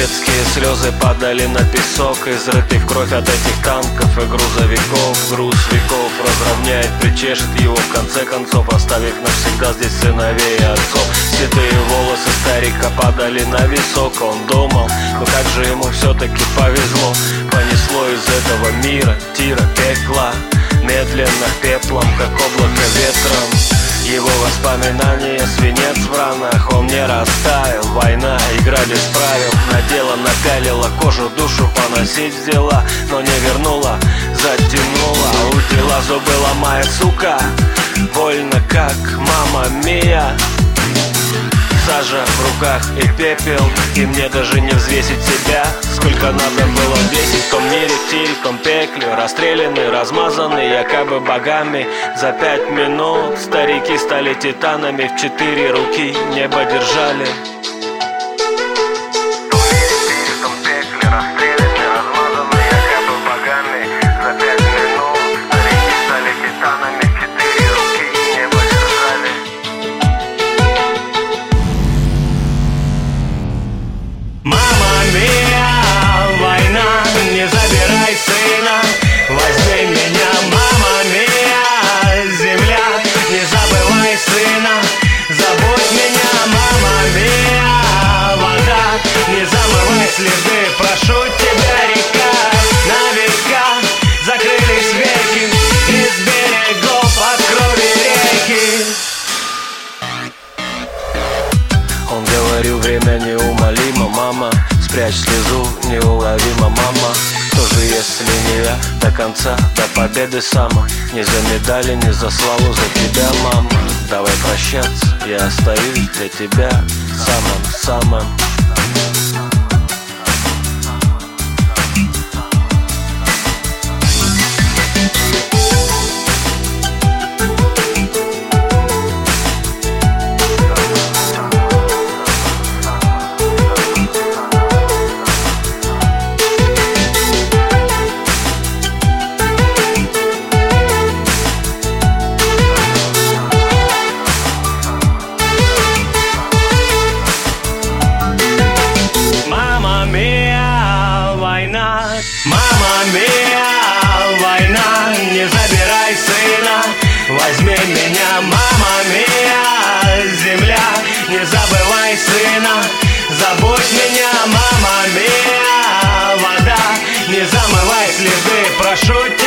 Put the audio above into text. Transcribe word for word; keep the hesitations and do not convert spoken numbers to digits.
Детские слезы падали на песок, изрытый в кровь от этих танков и грузовиков. Груз веков разровняет, причешет его в конце концов, оставив навсегда здесь сыновей и отцов. Седые волосы старика падали на висок. Он думал, ну как же ему все-таки повезло. Понесло из этого мира, тира, пекла, медленно пеплом, как облако ветром. Его воспоминания, свинец в ранах. Он не растаял, война, игра без правил. Надела, напялила кожу, душу поносить взяла, но не вернула, затянула. Удила зубы, ломая, сука, больно как мама мия. Сажа в руках и пепел, и мне даже не взвесить себя. Сколько надо было весить в том мире, в тире, в том пекле. Расстреляны, размазаны якобы богами. За пять минут старики стали титанами. В четыре руки небо держали. Мама мия, война, не забирай сына, возьми меня, мама мия, земля, не забывай сына, забудь меня, мама мия, вода, не замывай следы, прошу тебя, река, на века закрылись веки, из берегов открой реки. Он говорил, время неумолимо, мама, спрячь слезу, неуловимо, мама. Кто же, если не я, до конца, до победы сама? Не за медали, не за славу, за тебя, мама. Давай прощаться, я остаюсь для тебя самым-самым. Мама мия, война, не забирай сына, возьми меня, мама мия, земля, не забывай сына, забудь меня, мама мия, вода, не замывай следы, прошу тебя.